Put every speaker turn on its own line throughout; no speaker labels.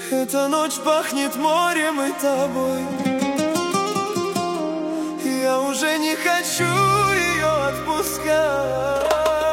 Эта ночь пахнет морем и тобой. Я уже не хочу ее отпускать.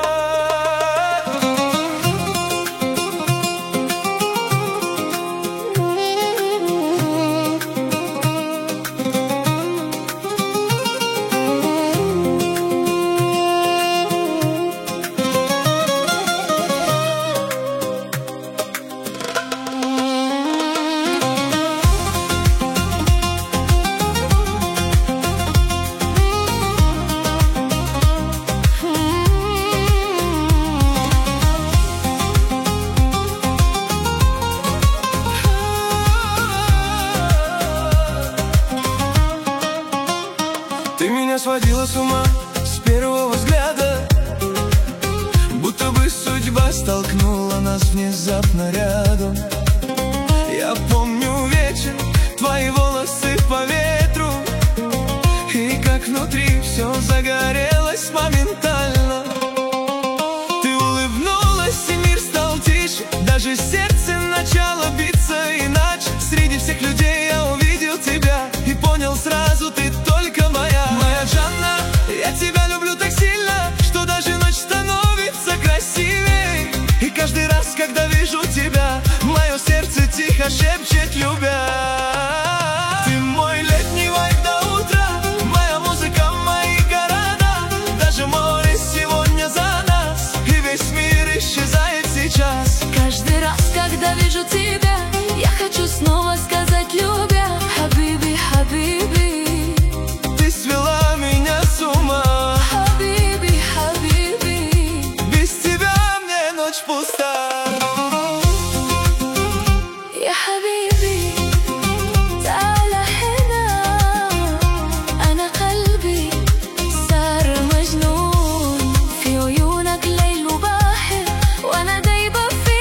Ты меня сводила с ума с первого взгляда, будто бы судьба столкнула нас внезапно рядом. Я помню вечер, твои волосы по ветру, и как внутри все загорелось моментально. Ты улыбнулась, и мир стал тише, даже сердце начало биться иначе. Среди всех людей я увидел тебя и понял сразу, ты только моя. Моя Джанна, я тебя люблю так сильно, что даже ночь становится красивей. И каждый раз, когда вижу тебя, мое сердце тихо шепчет, любя. Ты мой летний вайб до утра, моя музыка, мои города. Даже море сегодня за нас, и весь мир исчезает сейчас.
Каждый раз, когда вижу тебя, я хочу снова сказать, любя: Хабиби, Хабиби.
Ты свела меня с ума,
Хабиби, Хабиби.
без тебя мне ночь пуста.
يا حبيبي تعال هنا، أنا قلبي صار مجنون في عيونك ليل وباحر، وأنا دايبة في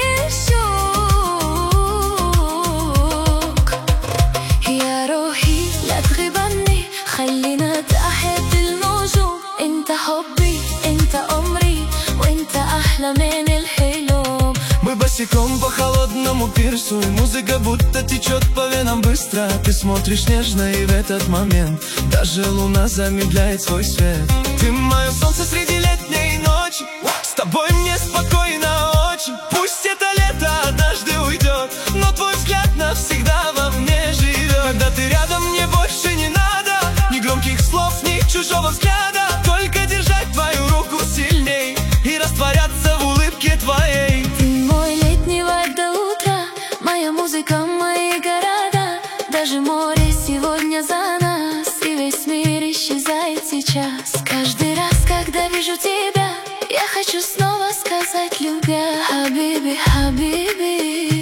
الشوق. يا روحي لا تغيب عني، خلينا تحت النجوم. انت حبي، انت عمري، وانت أحلى من الحلم.
Мы босиком по холодному пирсу, и музыка будто течет по венам быстро. Ты смотришь нежно, и в этот момент даже луна замедляет свой свет. Ты мое солнце среди летней ночи, с тобой мне спокойно очень. Пусть это лето однажды уйдет, но твой взгляд навсегда во мне живет. Когда ты рядом, мне больше не надо ни громких слов, ни чужого взгляда. Только держать твою руку сильней и растворяться в улыбке твоей.
Ты мой летний вайб до утра, моя музыка, мои города. Даже море сегодня за нас, и весь мир исчезает сейчас. Каждый раз, когда вижу тебя, я хочу снова сказать, любя: Хабиби, Хабиби.